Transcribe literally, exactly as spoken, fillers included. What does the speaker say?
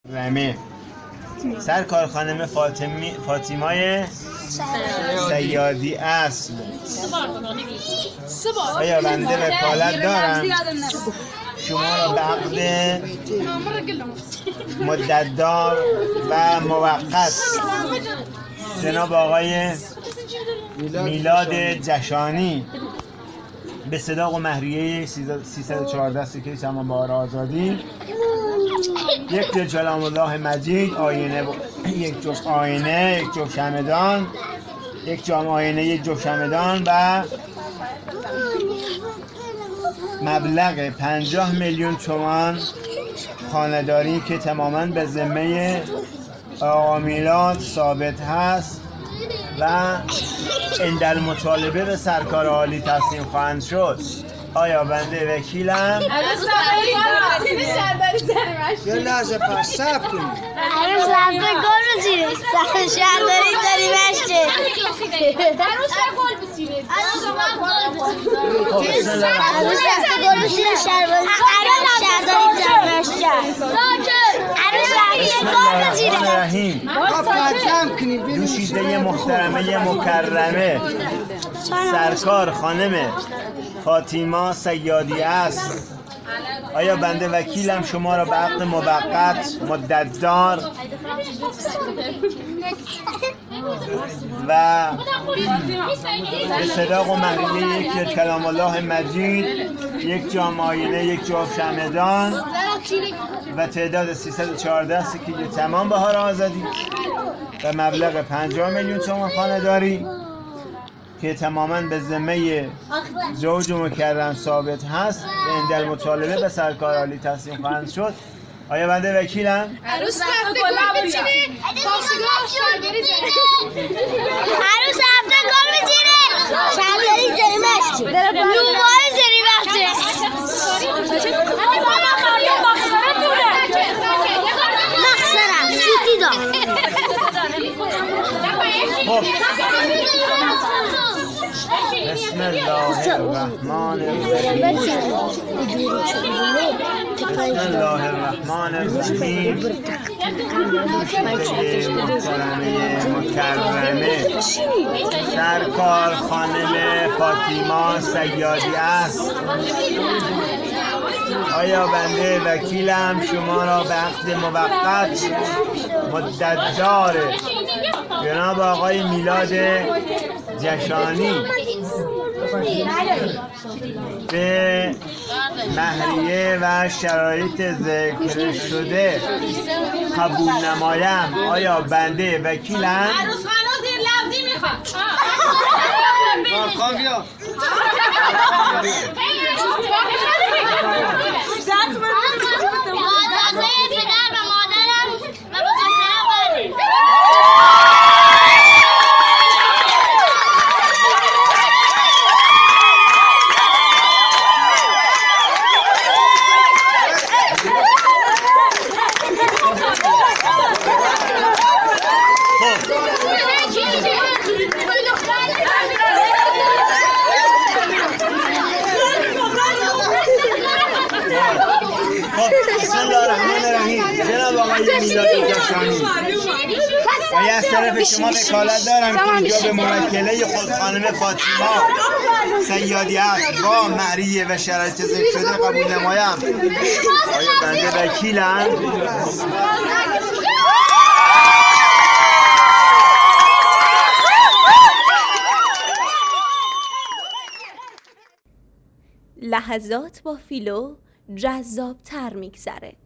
رمه سرکار خانم فاطمی فاطیمای سیادی اصل. آیا بنده وکالت دارم شما را به عقد مدتدار و موقت جناب آقای میلاد جشانی به صداق و مهریه سیصد و چهارده سکه تمام بهار آزادی، یک جفت کلام الله مجید، آینه ب... یک جفت آینه، یک جفت شمعدان، یک جام آینه، یک جفت شمعدان و مبلغ پنجاه میلیون تومان خانه‌داری که تماما به ذمه آقا میلاد ثابت هست و عند المطالبه به سرکار عالی تسلیم خواهند شد. آیا بنده وکیلم یه لحظه پس صبر کنید. هنوز رفته گل بسیره شهرداری داری مشته هنوز گل بسیره هنوز رفته گل بسیره شهرداری داری مشته هنوز رفته گل بسیره دوشیزه محترمه مکرمه سرکار خانم فاطیما سیادی است. آیا بنده وکیلم شما را به عقد موقت مدتدار و به صداق و مهریه یک جفت کلام الله مجید، یک جام آینه، یک جفت شمعدان و تعداد سیصد و چهارده سکه تمام بهار آزادی و مبلغ پنجاه میلیون تومان خانه‌داری که تماما به ذمه زوج مکرم ثابت هست و عند المطالبه به سرکار عالی تسلیم خواهند شد. آیا بنده وکیلم؟ عروس رفته گل بچینه عروس رفته گل بچینه شهرداری داری مشتی نومای زری وقته مخصرم سوتی دا بسم الله الرحمن الرحیم. بسم الله الرحمن الرحیم. دوشیزه محترمه مکرمه سرکار خانم فاطیما سیادی است. آیا بنده وکیلم شما را به عقد موقت مدتدار جناب آقای میلاد جشانی به مهریه و شرایط ذکر شده قبول نمایم. آیا بنده وکیلم؟ عروس خانم زیر لفظی میخواد. کارخان بیا. پدر و مادرم و بزرگترم بردیم. بسم الله الرحمن الرحیم. جناب آقای میلاد جشانی، من از طرف شما وکالت دارم که اینجا به موکله خود خانم فاطیما سیادی است با مهریه و شرایط ذکر شده قبول نمایم. آیا بنده وکیلم؟ لحظات با فیلو جذاب تر میگذره.